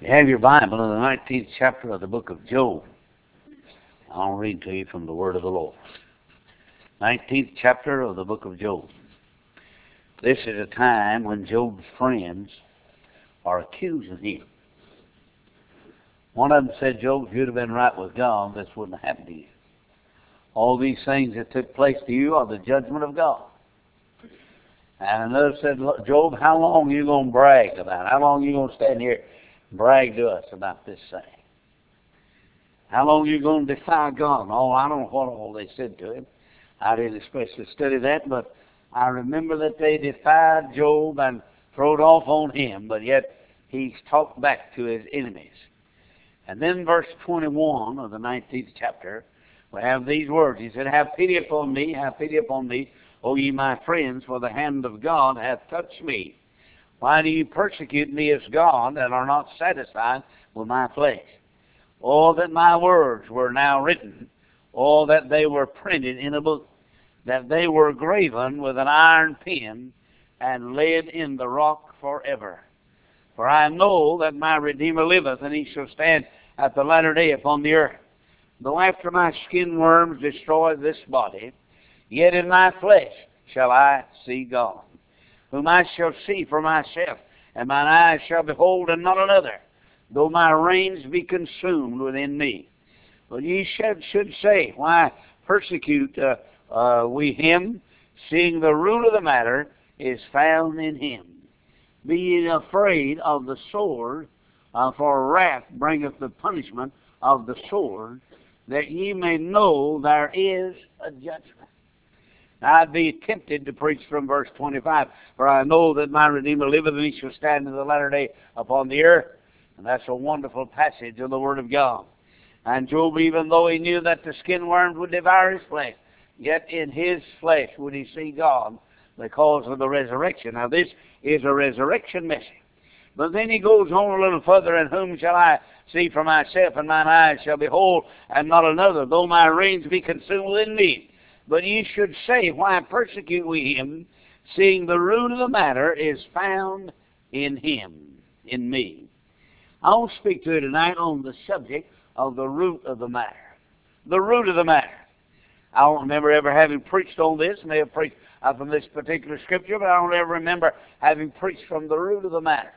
You have your Bible in the 19th chapter of the book of Job. I'll read to you from the word of the Lord. 19th chapter of the book of Job. This is a time when Job's friends are accusing him. One of them said, Job, if you'd have been right with God, this wouldn't have happened to you. All these things that took place to you are the judgment of God. And another said, Job, how long are you going to brag about it? How long are you going to stand here and brag to us about this thing? How long are you going to defy God? Oh, I don't know what all they said to him. I didn't especially study that, but I remember that they defied Job and throwed off on him, but yet he's talked back to his enemies. And then verse 21 of the 19th chapter, we have these words. He said, have pity upon me, O ye my friends, for the hand of God hath touched me. Why do you persecute me as God, and are not satisfied with my flesh? Oh, that my words were now written, oh, that they were printed in a book, that they were graven with an iron pen, and laid in the rock forever. For I know that my Redeemer liveth, and he shall stand at the latter day upon the earth. Though after my skin worms destroy this body, yet in my flesh shall I see God, whom I shall see for myself, and mine eyes shall behold, and not another, though my reins be consumed within me. But ye should say, why persecute we him, seeing the root of the matter is found in him? Be ye afraid of the sword, for wrath bringeth the punishment of the sword, that ye may know there is a judgment. Now, I'd be tempted to preach from verse 25, for I know that my Redeemer liveth, and he shall stand in the latter day upon the earth. And that's a wonderful passage of the Word of God. And Job, even though he knew that the skin worms would devour his flesh, yet in his flesh would he see God because of the resurrection. Now, this is a resurrection message. But then he goes on a little further, and whom shall I see for myself, and mine eyes shall behold, and not another, though my reins be consumed within me. But ye should say, why persecute we him, seeing the root of the matter is found in him, in me. I want to speak to you tonight on the subject of the root of the matter. The root of the matter. I don't remember ever having preached on this. I may have preached from this particular scripture, but I don't ever remember having preached from the root of the matter.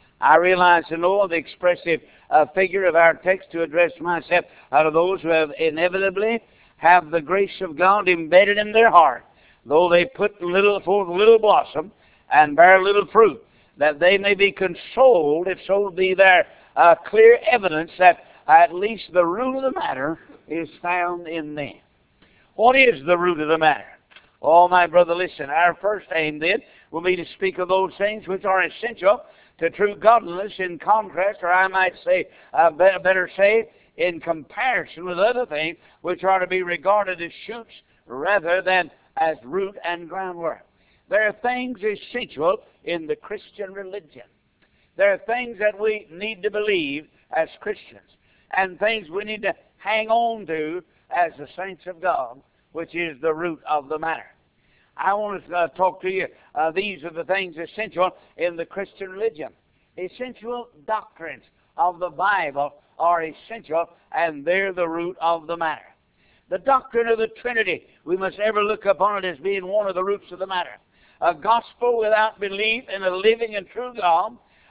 I realize to know the expressive figure of our text to address myself out of those who have inevitably have the grace of God embedded in their heart, though they put forth little blossom and bear little fruit, that they may be consoled, if so be there clear evidence that at least the root of the matter is found in them. What is the root of the matter? Oh, my brother, listen, our first aim then will be to speak of those things which are essential to true godliness in contrast, or I might say, better say, in comparison with other things which are to be regarded as shoots rather than as root and groundwork. There are things essential in the Christian religion. There are things that we need to believe as Christians, and things we need to hang on to as the saints of God, which is the root of the matter. I want to talk to you. These are the things essential in the Christian religion. Essential doctrines of the Bible are essential, and they're the root of the matter. The doctrine of the Trinity, we must ever look upon it as being one of the roots of the matter. A gospel without belief in a living and true God,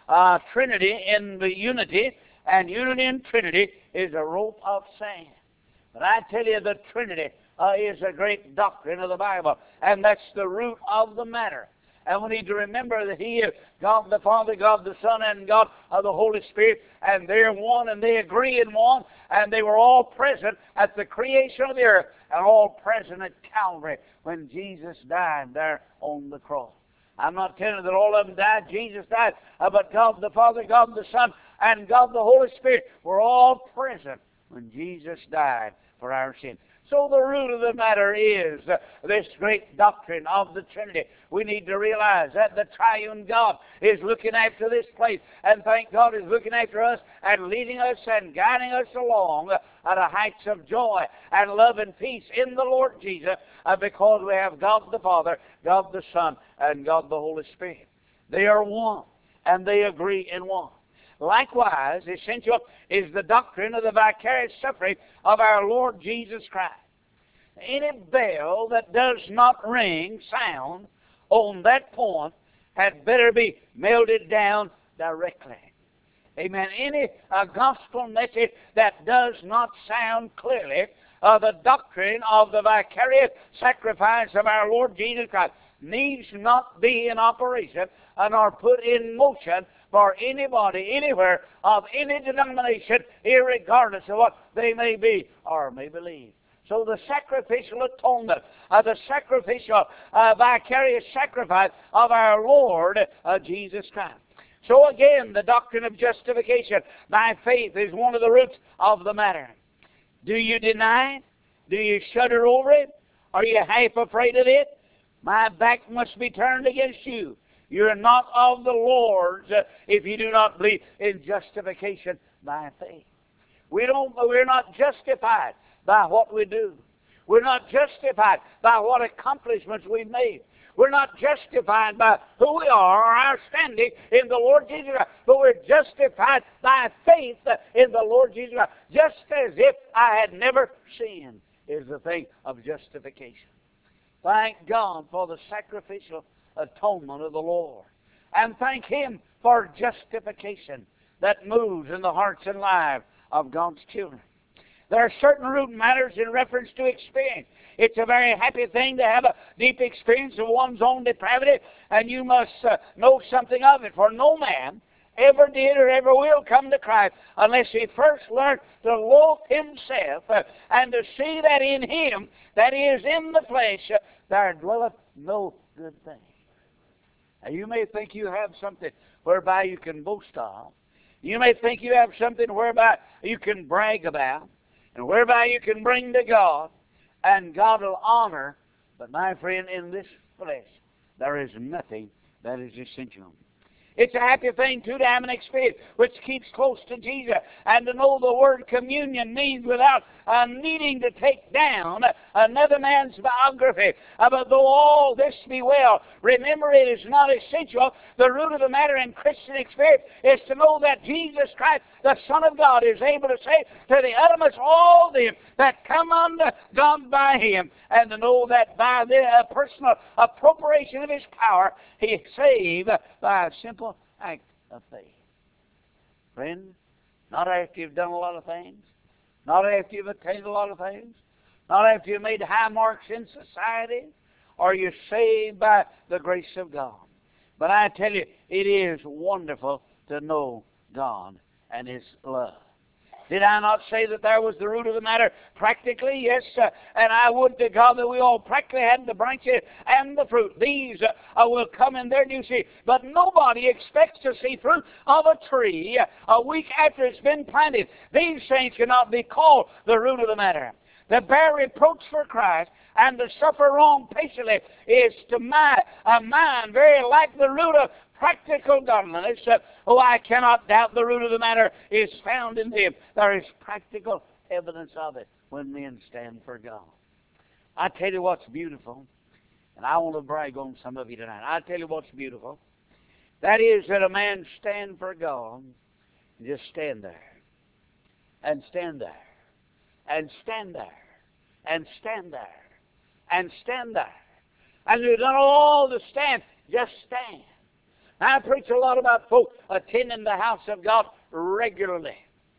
Trinity in the unity, and unity in Trinity is a rope of sand. But I tell you, the Trinity is a great doctrine of the Bible, and that's the root of the matter. And we need to remember that He is God the Father, God the Son, and God of the Holy Spirit, and they're one, and they agree in one, and they were all present at the creation of the earth, and all present at Calvary when Jesus died there on the cross. I'm not telling you that all of them died. Jesus died, but God the Father, God the Son, and God the Holy Spirit were all present when Jesus died for our sins. So the root of the matter is this great doctrine of the Trinity. We need to realize that the triune God is looking after this place, and thank God is looking after us and leading us and guiding us along at the heights of joy and love and peace in the Lord Jesus, because we have God the Father, God the Son, and God the Holy Spirit. They are one, and they agree in one. Likewise, essential is the doctrine of the vicarious suffering of our Lord Jesus Christ. Any bell that does not ring sound on that point had better be melted down directly. Amen. Any gospel message that does not sound clearly the doctrine of the vicarious sacrifice of our Lord Jesus Christ needs not be in operation nor put in motion for anybody, anywhere, of any denomination, irregardless of what they may be or may believe. So the sacrificial atonement, the sacrificial vicarious sacrifice of our Lord Jesus Christ. So again, the doctrine of justification by faith is one of the roots of the matter. Do you deny it? Do you shudder over it? Are you half afraid of it? My back must be turned against you. You're not of the Lord's if you do not believe in justification by faith. We're not justified by what we do. We're not justified by what accomplishments we've made. We're not justified by who we are or our standing in the Lord Jesus Christ, but we're justified by faith in the Lord Jesus Christ, just as if I had never sinned, is the thing of justification. Thank God for the sacrificial atonement of the Lord. And thank Him for justification that moves in the hearts and lives of God's children. There are certain root matters in reference to experience. It's a very happy thing to have a deep experience of one's own depravity, and you must know something of it. For no man ever did or ever will come to Christ unless he first learned to loathe himself and to see that in Him, that is, in the flesh, there dwelleth no good thing. Now, you may think you have something whereby you can boast of. You may think you have something whereby you can brag about, and whereby you can bring to God, and God will honor. But my friend, in this flesh, there is nothing that is essential. It's a happy thing, too, to have an experience which keeps close to Jesus, and to know the word communion means without needing to take down another man's biography. But though all this be well, remember it is not essential. The root of the matter in Christian experience is to know that Jesus Christ, the Son of God, is able to save to the uttermost all them that come unto God by Him, and to know that by the personal appropriation of His power, He saved by a simple act of faith. Friend, not after you've done a lot of things, not after you've attained a lot of things, not after you've made high marks in society, are you saved by the grace of God. But I tell you, it is wonderful to know God and His love. Did I not say that there was the root of the matter practically? Yes, and I would to God that we all practically had the branches and the fruit. These will come in their due season. But nobody expects to see fruit of a tree a week after it's been planted. These things cannot be called the root of the matter. To bear reproach for Christ and to suffer wrong patiently is to my mind very like the root of practical godliness. I cannot doubt the root of the matter is found in Him. There is practical evidence of it when men stand for God. I tell you what's beautiful, and I want to brag on some of you tonight. I tell you what's beautiful. That is that a man stand for God and just stand there. And stand there. And stand there. And stand there. And stand there. And you've done all to stand, just stand. I preach a lot about folk attending the house of God regularly.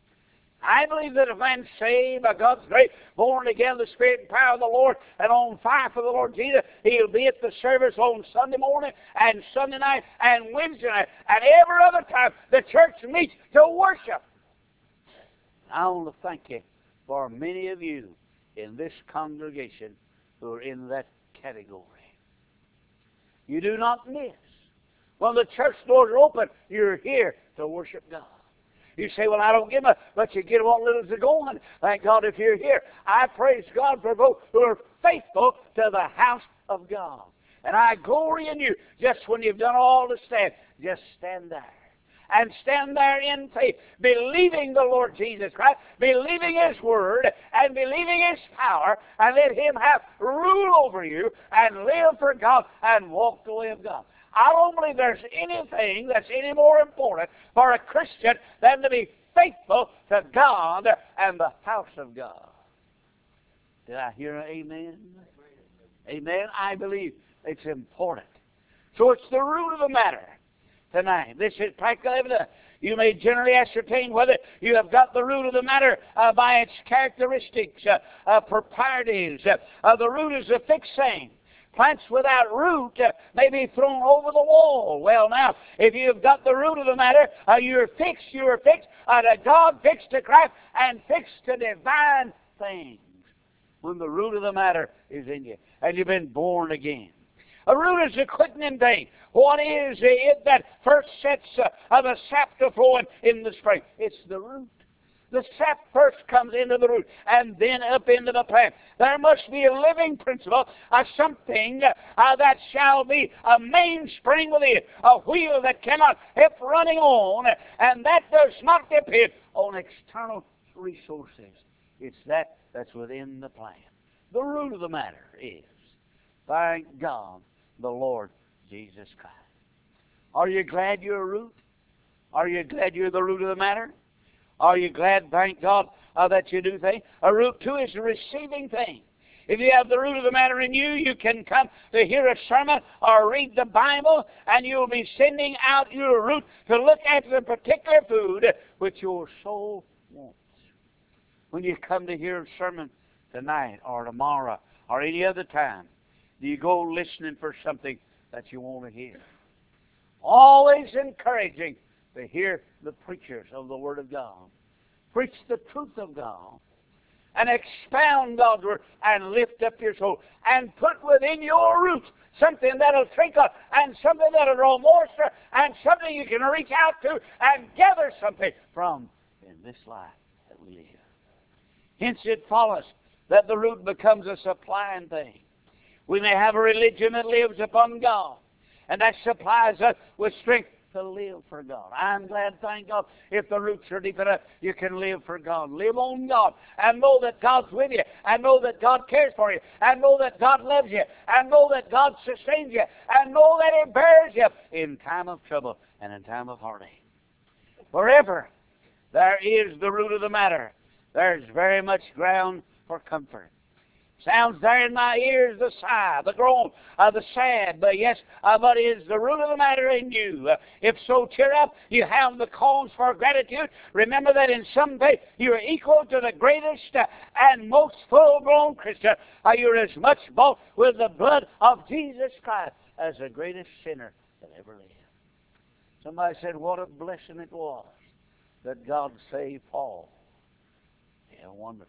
I believe that if a man's saved by God's grace, born again, the Spirit and power of the Lord, and on fire for the Lord Jesus, he'll be at the service on Sunday morning and Sunday night and Wednesday night and every other time the church meets to worship. I want to thank you for many of you in this congregation who are in that category. You do not miss. When the church doors are open, you're here to worship God. You say, well, I don't give up, but you get what little to go on. Thank God if you're here. I praise God for those who are faithful to the house of God. And I glory in you just when you've done all to stand. Just stand there. And stand there in faith, believing the Lord Jesus Christ, believing His Word, and believing His power, and let Him have rule over you, and live for God, and walk the way of God. I don't believe there's anything that's any more important for a Christian than to be faithful to God and the house of God. Did I hear an amen? Amen. I believe it's important. So it's the root of the matter tonight. This is practical evidence. You may generally ascertain whether you have got the root of the matter by its characteristics, proprieties. The root is a fixed thing. Plants without root may be thrown over the wall. Well, now, if you've got the root of the matter, you're fixed. To God, fixed to Christ, and fixed to divine things. When the root of the matter is in you, and you've been born again. A root is a quickening thing. What is it that first sets the sap to flowing in the spring? It's the root. The sap first comes into the root and then up into the plant. There must be a living principle, something that shall be a mainspring within, a wheel that cannot help running on, and that does not depend on external resources. It's that's within the plant. The root of the matter is, thank God, the Lord Jesus Christ. Are you glad you're a root? Are you glad you're the root of the matter? Are you glad, thank God, that you do things? A root, too, is a receiving thing. If you have the root of the matter in you, you can come to hear a sermon or read the Bible, and you'll be sending out your root to look after the particular food which your soul wants. When you come to hear a sermon tonight or tomorrow or any other time, do you go listening for something that you want to hear? Always encouraging to hear the preachers of the Word of God. Preach the truth of God and expound God's Word and lift up your soul and put within your roots something that'll trickle and something that'll draw moisture and something you can reach out to and gather something from in this life that we live. Hence it follows that the root becomes a supplying thing. We may have a religion that lives upon God, and that supplies us with strength to live for God. I'm glad, thank God, if the roots are deep enough, you can live for God. Live on God, and know that God's with you, and know that God cares for you, and know that God loves you, and know that God sustains you, and know that He bears you in time of trouble and in time of heartache. Wherever there is the root of the matter, there's very much ground for comfort. Sounds there in my ears the sigh, the groan, the sad, but yes, but is the root of the matter in you. If so, cheer up. You have the cause for gratitude. Remember that in some way you are equal to the greatest and most full-grown Christian. You're as much bought with the blood of Jesus Christ as the greatest sinner that ever lived. Somebody said, what a blessing it was that God saved Paul. Yeah, wonderful.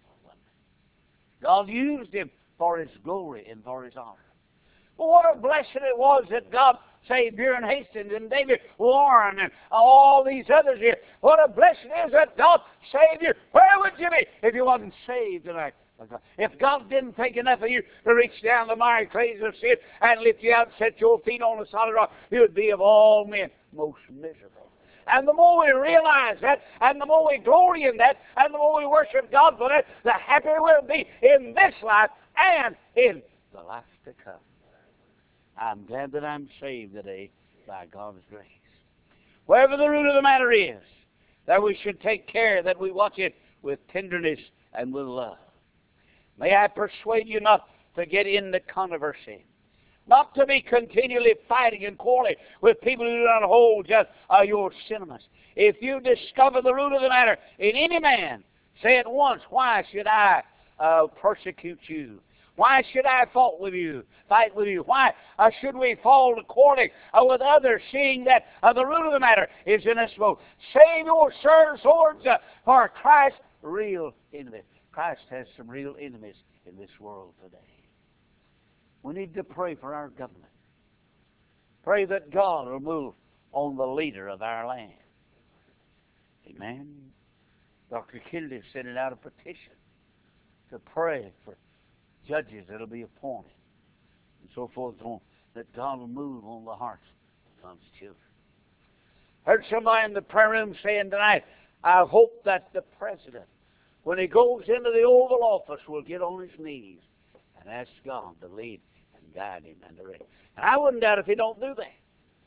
God used him for His glory and for His honor. Well, what a blessing it was that God saved Buren Hastings and David Warren and all these others here. What a blessing it is that God saved you. Where would you be if you wasn't saved tonight? If God didn't take enough of you to reach down the miry clays of sin and lift you out and set your feet on the solid rock, you would be of all men most miserable. And the more we realize that, and the more we glory in that, and the more we worship God for that, the happier we'll be in this life and in the life to come. I'm glad that I'm saved today by God's grace. Wherever the root of the matter is, that we should take care that we watch it with tenderness and with love. May I persuade you not to get into controversy. Not to be continually fighting and quarreling with people who do not hold just your sentiments. If you discover the root of the matter in any man, say at once, why should I persecute you? Why should I fight with you? Why should we fall to quarreling with others, seeing that the root of the matter is in us both? Save your swords for Christ's real enemy. Christ has some real enemies in this world today. We need to pray for our government. Pray that God will move on the leader of our land. Amen. Dr. Kennedy sent out a petition to pray for judges that will be appointed and so forth, that God will move on the hearts of God's children. Heard somebody in the prayer room saying tonight, I hope that the president, when he goes into the Oval Office, will get on his knees and ask God to lead and guide him and direct him. And I wouldn't doubt if he don't do that.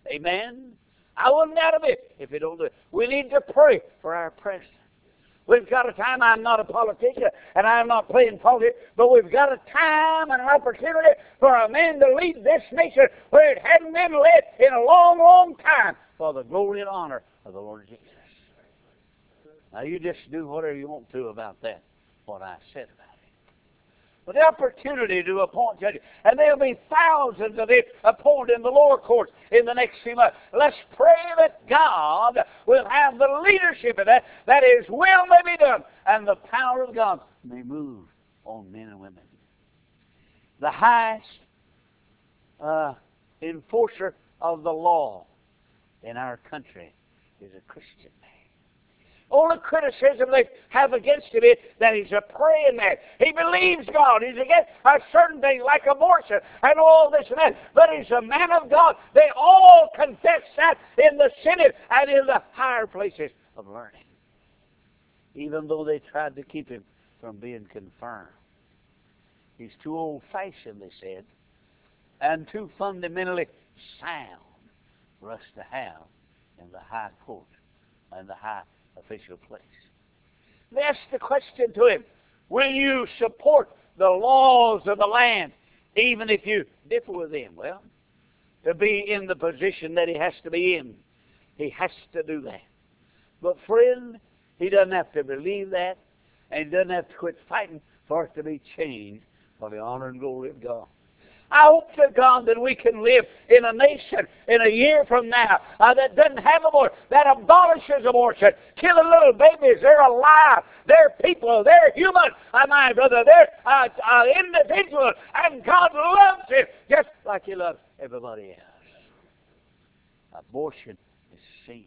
Amen? I wouldn't doubt a bit if you don't do it. We need to pray for our president. We've got a time. I'm not a politician, and I'm not playing politics, but we've got a time and an opportunity for a man to lead this nation where it hadn't been led in a long, long time for the glory and honor of the Lord Jesus. Now, you just do whatever you want to about that, what I said about it. But the opportunity to appoint judges, and there'll be thousands of it appointed in the lower courts in the next few months. Let's pray that God will have the leadership of that His will may be done, and the power of God may move on men and women. The highest enforcer of the law in our country is a Christian man. Only criticism they have against him is that he's a praying man. He believes God. He's against certain things like abortion and all this and that. But he's a man of God. They all confess that in the Senate and in the higher places of learning. Even though they tried to keep him from being confirmed. He's too old-fashioned, they said, and too fundamentally sound for us to have in the high court and the high official place. They asked the question to him, will you support the laws of the land even if you differ with them? Well, to be in the position that he has to be in, he has to do that. But friend, he doesn't have to believe that, and he doesn't have to quit fighting for it to be changed for the honor and glory of God. I hope to God that we can live in a nation in a year from now that doesn't have abortion, that abolishes abortion, killing little babies. They're alive. They're people. They're human. My brother, they're individuals. And God loves it just like He loves everybody else. Abortion is sin.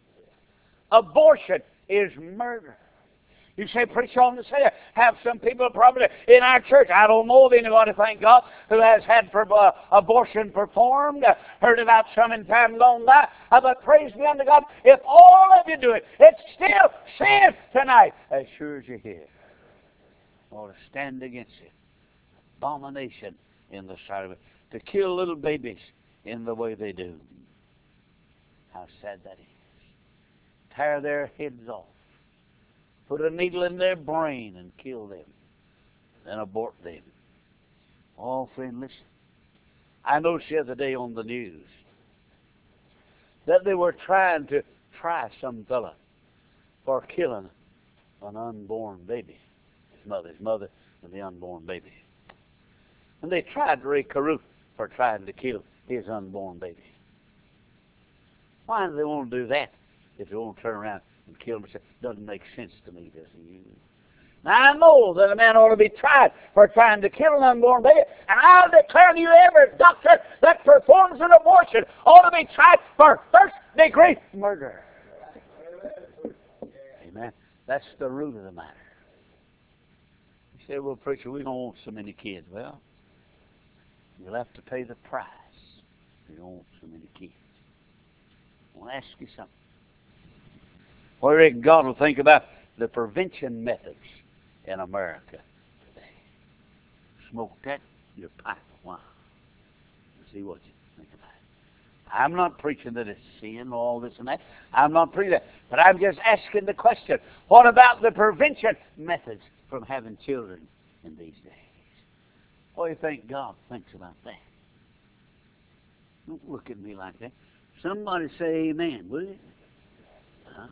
Abortion is murder. You say, preach on the say, have some people probably in our church, I don't know of anybody, thank God, who has had abortion performed, heard about some in time gone by, but praise be unto God, if all of you do it, it's still sin tonight, as sure as you're here. Or to stand against it. Abomination in the sight of it. To kill little babies in the way they do. How sad that is. Tear their heads off. Put a needle in their brain and kill them. Then abort them. Oh, friend, listen. I noticed the other day on the news that they were trying to try some fella for killing an unborn baby. His mother and the unborn baby. And they tried Ray Carew for trying to kill his unborn baby. Why do they want to do that if they want to turn around and kill him? Doesn't make sense to me, does it? Now, I know that a man ought to be tried for trying to kill an unborn baby, and I'll declare to you every doctor that performs an abortion ought to be tried for first-degree murder. Amen. That's the root of the matter. You say, well, preacher, we don't want so many kids. Well, you'll have to pay the price if you don't want so many kids. I want to ask you something. What do you reckon God will think about the prevention methods in America today? Smoke that, your pipe of wine. See what you think about it. I'm not preaching that it's sin, all this and that. I'm not preaching that. But I'm just asking the question, what about the prevention methods from having children in these days? What do you think God thinks about that? Don't look at me like that. Somebody say amen, will you? Huh?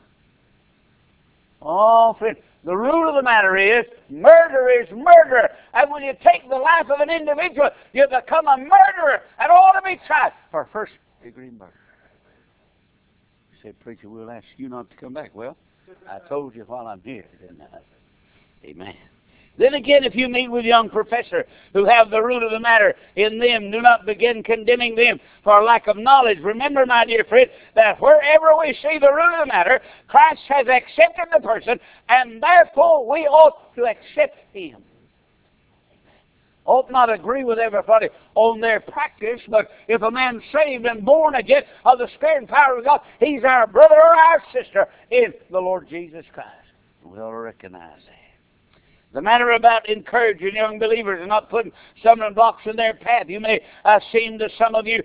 Oh, friend, the root of the matter is murder is murder. And when you take the life of an individual, you become a murderer and ought to be tried for first-degree murder. You say, preacher, we'll ask you not to come back. Well, I told you while I'm here, didn't I? Amen. Then again, if you meet with young professors who have the root of the matter in them, do not begin condemning them for lack of knowledge. Remember, my dear friend, that wherever we see the root of the matter, Christ has accepted the person, and therefore we ought to accept him. Ought not agree with everybody on their practice, but if a man's saved and born again of the Spirit and power of God, he's our brother or our sister in the Lord Jesus Christ. We ought to recognize that. The matter about encouraging young believers and not putting stumbling blocks in their path. You may seem to some of you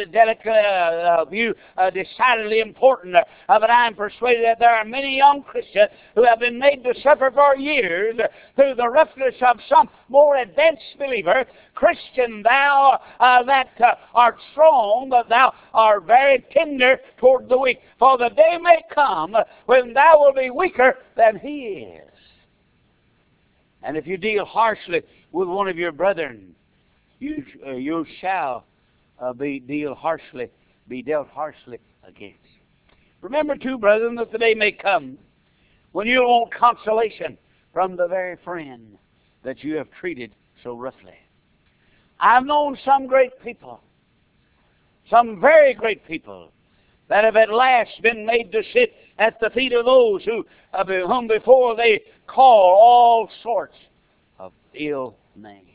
decidedly important, but I am persuaded that there are many young Christians who have been made to suffer for years through the roughness of some more advanced believer. Christian, thou that art strong, but thou art very tender toward the weak. For the day may come when thou wilt be weaker than he is. And if you deal harshly with one of your brethren, you shall be dealt harshly against. Remember too, brethren, that the day may come when you want consolation from the very friend that you have treated so roughly. I've known some great people, some very great people, that have at last been made to sit at the feet of those whom before they call all sorts of ill names.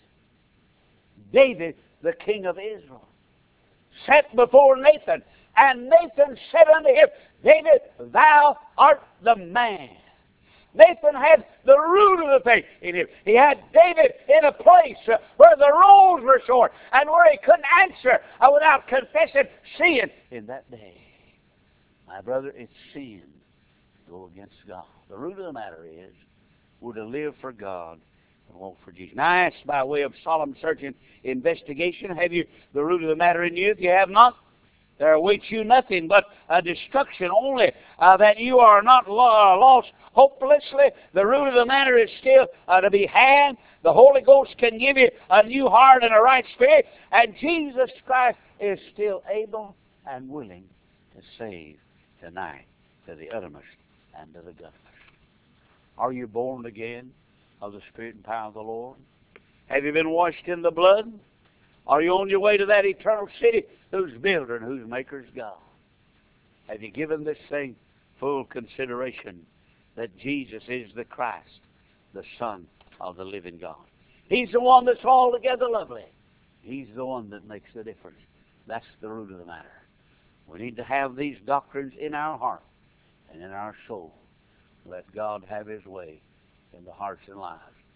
David, the king of Israel, sat before Nathan, and Nathan said unto him, David, thou art the man. Nathan had the root of the thing in him. He had David in a place where the roads were short and where he couldn't answer without confessing sin in that day. My brother, it's sin to go against God. The root of the matter is we're to live for God and walk for Jesus. Now, I ask by way of solemn searching investigation, have you the root of the matter in you? If you have not, there awaits you nothing but destruction, only that you are not lost hopelessly. The root of the matter is still to be had. The Holy Ghost can give you a new heart and a right spirit, and Jesus Christ is still able and willing to save tonight to the uttermost and to the guttermost. Are you born again of the Spirit and power of the Lord? Have you been washed in the blood? Are you on your way to that eternal city whose builder and whose maker is God? Have you given this thing full consideration that Jesus is the Christ, the Son of the living God? He's the one that's altogether lovely. He's the one that makes the difference. That's the root of the matter. We need to have these doctrines in our heart and in our soul. Let God have His way in the hearts and lives